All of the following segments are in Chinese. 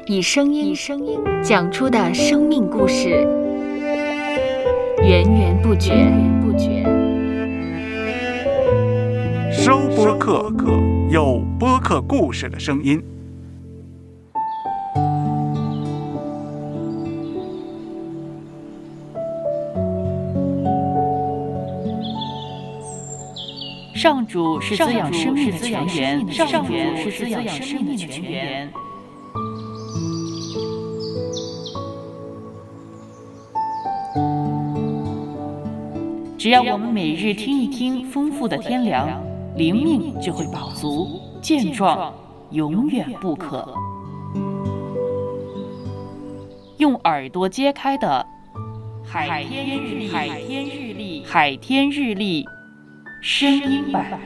以声音讲出的生命故事，源源不绝。 收播客，有播客故事的声音。 上主是滋养生命的泉源，上主是滋养生命的泉源。只要我们每日听一听丰富的天粮，灵命就会饱足健壮，永远不渴。用耳朵揭开的海天日历声音版。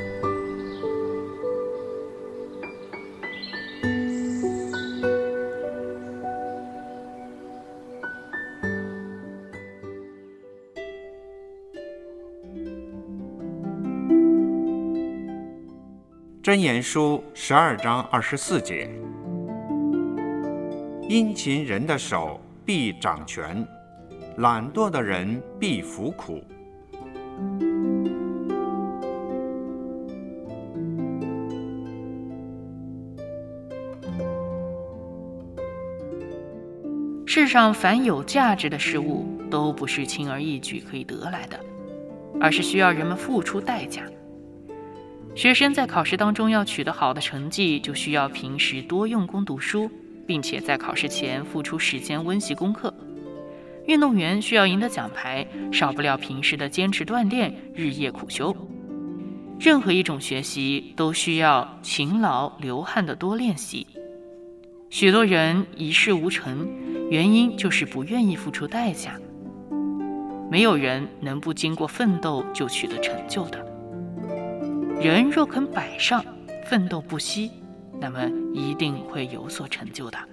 箴言书12章24节：殷勤人的手必掌权，懒惰的人必服苦。 世上凡有价值的事物，都不是轻而易举可以得来的，而是需要人们付出代价。学生在考试当中要取得好的成绩，就需要平时多用功读书，并且在考试前付出时间温习功课。运动员需要赢得奖牌，少不了平时的坚持锻炼，日夜苦修。任何一种学习都需要勤劳流汗的多练习。许多人一事无成，原因就是不愿意付出代价。没有人能不经过奋斗就取得成就的。人若肯摆上，奋斗不息，那么一定会有所成就的。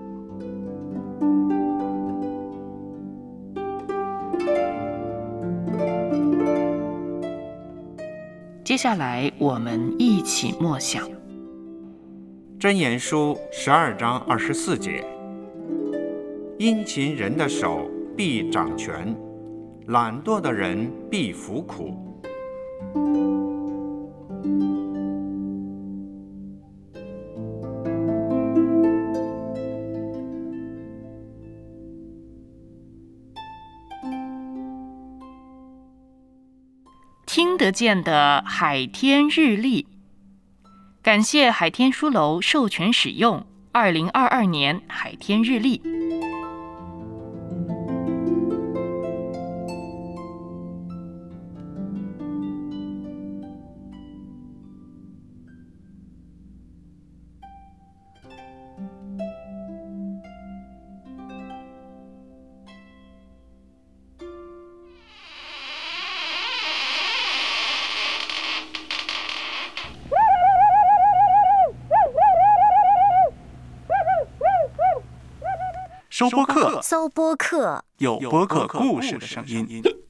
接下来我们一起默想箴言书12章24节：殷勤人的手必掌权，懒惰的人必服苦。 听得见的海天日历，感谢海天书楼授权使用2022年海天日历。 收播客， 搜播客， 有播客故事的声音。